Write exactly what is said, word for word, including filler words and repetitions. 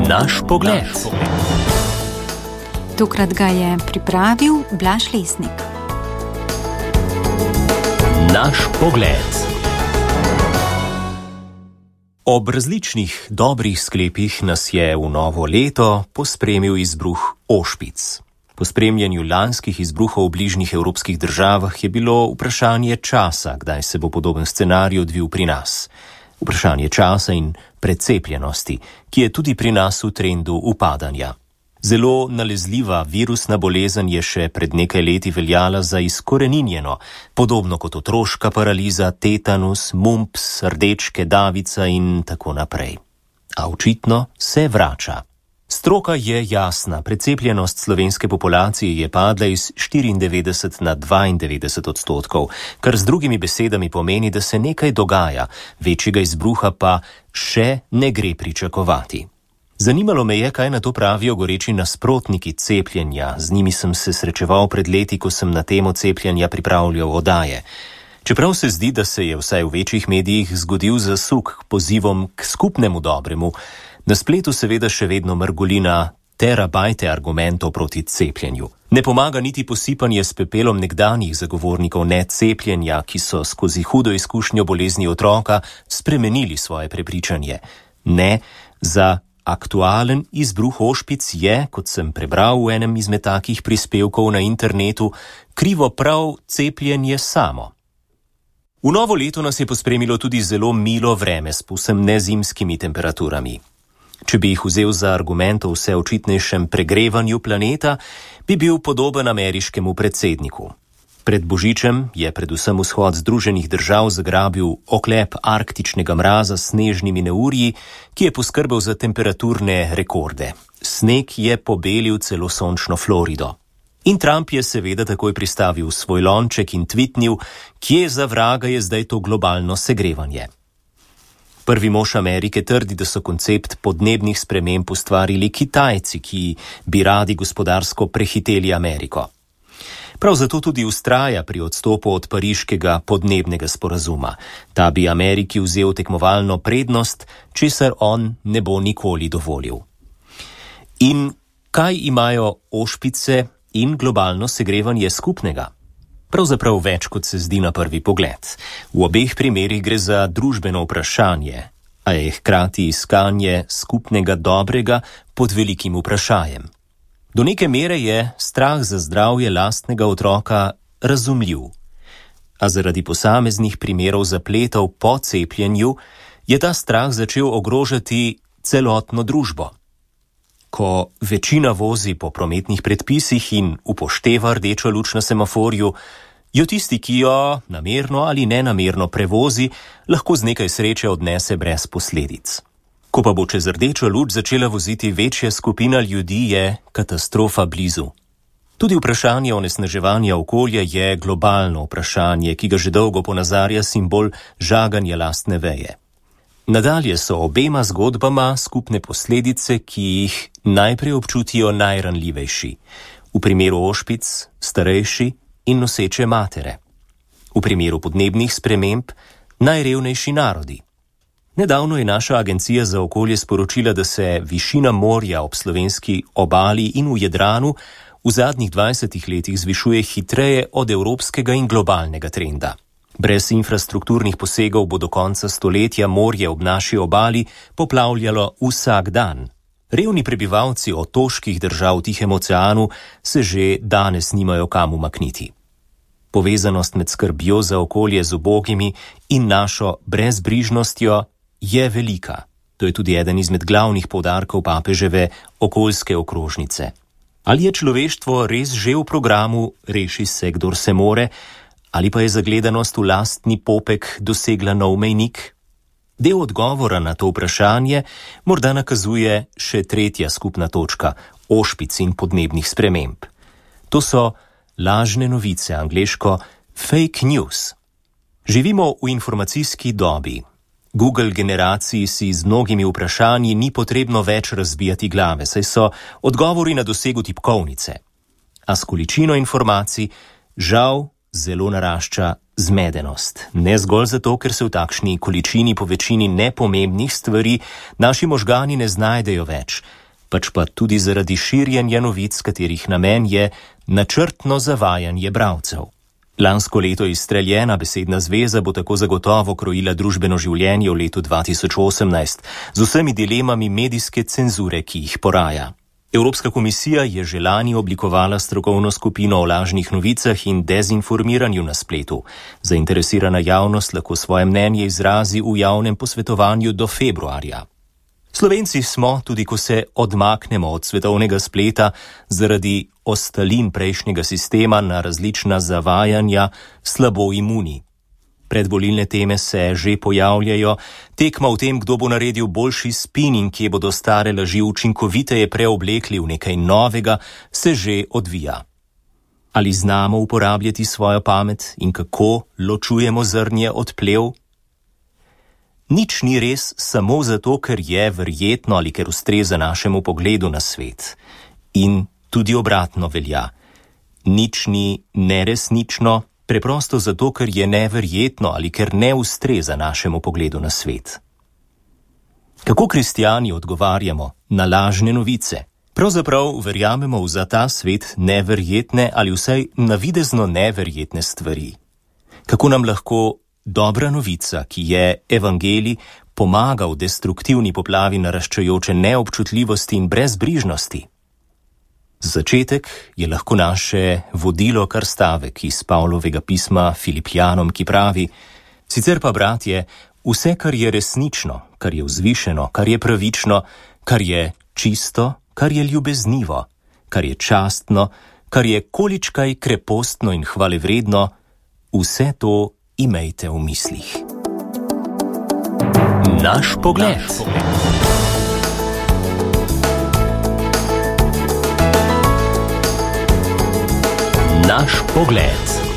Naš pogled. Tokrat ga je pripravil Blaž Lesnik. Naš pogled. Ob različnih dobrih sklepih nas je v novo leto pospremil izbruh ošpic. Po spremljanju lanskih izbruhov v bližnjih evropskih državah je bilo vprašanje časa, kdaj se bo podoben scenarij odvil pri nas. Vprašanje časa in precepljenosti, ki je tudi pri nas v trendu upadanja. Zelo nalezljiva virusna bolezen je še pred nekaj leti veljala za izkoreninjeno, podobno kot otroška paraliza, tetanus, mumps, rdečke, davica in tako naprej. A očitno se vrača. Stroka je jasna, precepljenost slovenske populacije je padla iz štiriindevetdeset na dvaindevetdeset odstotkov, kar z drugimi besedami pomeni, da se nekaj dogaja, večjega izbruha pa še ne gre pričakovati. Zanimalo me je, kaj na to pravijo goreči nasprotniki cepljenja. Z njimi sem se srečeval pred leti, ko sem na temo cepljenja pripravljal oddaje. Čeprav se zdi, da se je vsaj v večjih medijih zgodil zasuk k pozivom k skupnemu dobremu, na spletu seveda še vedno mrgolina terabajte argumentov proti cepljenju. Ne pomaga niti posipanje s pepelom nekdanjih zagovornikov necepljenja, ki so skozi hudo izkušnjo bolezni otroka spremenili svoje prepričanje. Ne, za aktualen izbruh ošpic je, kot sem prebral v enem izmed takih prispevkov na internetu, krivo prav cepljenje samo. V novo leto nas je pospremilo tudi zelo milo vreme s povsem nezimskimi temperaturami. Če bi jih vzel za argument o vse očitnejšem pregrevanju planeta, bi bil podoben ameriškemu predsedniku. Pred Božičem je predvsem vzhod Združenih držav zagrabil oklep arktičnega mraza s snežnimi neurji, ki je poskrbel za temperaturne rekorde. Sneg je pobelil celo sončno Florido. In Trump je seveda takoj pristavil svoj lonček in tvitnil, kje za vraga je zdaj to globalno segrevanje. Prvi mož Amerike trdi, da so koncept podnebnih sprememb ustvarili Kitajci, ki bi radi gospodarsko prehiteli Ameriko. Prav zato tudi vztraja pri odstopu od pariškega podnebnega sporazuma. Ta bi Ameriki vzel tekmovalno prednost, česar on ne bo nikoli dovolil. In kaj imajo ošpice in globalno segrevanje skupnega? Pravzaprav več, kot se zdi na prvi pogled. V obeh primerih gre za družbeno vprašanje, a je hkrati iskanje skupnega dobrega pod velikim vprašanjem. Do neke mere je strah za zdravje lastnega otroka razumljiv, a zaradi posameznih primerov zapletov po cepljenju je ta strah začel ogrožati celotno družbo. Ko večina vozi po prometnih predpisih in upošteva rdečo luč na semaforju, jo tisti, ki jo namerno ali nenamerno prevozi, lahko z nekaj sreče odnese brez posledic. Ko pa bo čez rdečo luč začela voziti večja skupina ljudi, je katastrofa blizu. Tudi vprašanje onesnaževanja okolja je globalno vprašanje, ki ga že dolgo ponazarja simbol žaganja lastne veje. Nadalje so obema zgodbama skupne posledice, ki jih najprej občutijo najranljivejši. V primeru ošpic starejši in noseče matere. V primeru podnebnih sprememb najrevnejši narodi. Nedavno je naša agencija za okolje sporočila, da se višina morja ob slovenski obali in v Jadranu v zadnjih dvajsetih letih zvišuje hitreje od evropskega in globalnega trenda. Brez infrastrukturnih posegov bo do konca stoletja morje ob naši obali poplavljalo vsak dan. Revni prebivalci otoških držav v Tihem oceanu se že danes nimajo kam umakniti. Povezanost med skrbjo za okolje z ubogimi in našo brezbrižnostjo je velika. To je tudi eden izmed glavnih poudarkov papeževe okoljske okrožnice. Ali je človeštvo res že v programu Reši se, kdor se more, ali pa je zagledanost v lastni popek dosegla nov mejnik? Del odgovora na to vprašanje morda nakazuje še tretja skupna točka, ošpic in podnebnih sprememb. To so lažne novice, angleško fake news. Živimo v informacijski dobi. Google generaciji si z mnogimi vprašanji ni potrebno več razbijati glave, saj so odgovori na dosegu tipkovnice. A s količino informacij žal zelo narašča zmedenost. Ne zgolj zato, ker se v takšni količini po večini nepomembnih stvari naši možgani ne znajdejo več, pač pa tudi zaradi širjenja novic, katerih namen je načrtno zavajanje bralcev. Lansko leto izstreljena besedna zveza bo tako zagotovo krojila družbeno življenje v letu dva tisoč osemnajst z vsemi dilemami medijske cenzure, ki jih poraja. Evropska komisija je že lani oblikovala strokovno skupino o lažnih novicah in dezinformiranju na spletu. Zainteresirana javnost lahko svoje mnenje izrazi v javnem posvetovanju do februarja. Slovenci smo, tudi ko se odmaknemo od svetovnega spleta, zaradi ostalin prejšnjega sistema na različna zavajanja slabo imuni. Predvolilne teme se že pojavljajo, tekma v tem, kdo bo naredil boljši spin in kje bodo stare laži učinkoviteje preoblekli v nekaj novega, se že odvija. Ali znamo uporabljati svojo pamet in kako ločujemo zrnje od plev? Nič ni res samo zato, ker je verjetno ali ker ustreza našemu pogledu na svet. In tudi obratno velja. Nič ni neresnično, preprosto zato, ker je neverjetno ali ker ne ustreza našemu pogledu na svet. Kako kristjani odgovarjamo na lažne novice? Pravzaprav verjamemo v za ta svet neverjetne ali vsaj navidezno neverjetne stvari. Kako nam lahko dobra novica, ki je evangelij, pomaga v destruktivni poplavi naraščajoče neobčutljivosti in brezbrižnosti? Začetek je lahko naše vodilo kar stavek iz Pavlovega pisma Filipljanom, ki pravi: sicer pa, bratje, vse, kar je resnično, kar je vzvišeno, kar je pravično, kar je čisto, kar je ljubeznivo, kar je častno, kar je količkaj krepostno in hvalevredno, vse to imejte v mislih. Naš pogled. Naš pogled. Naš pogled.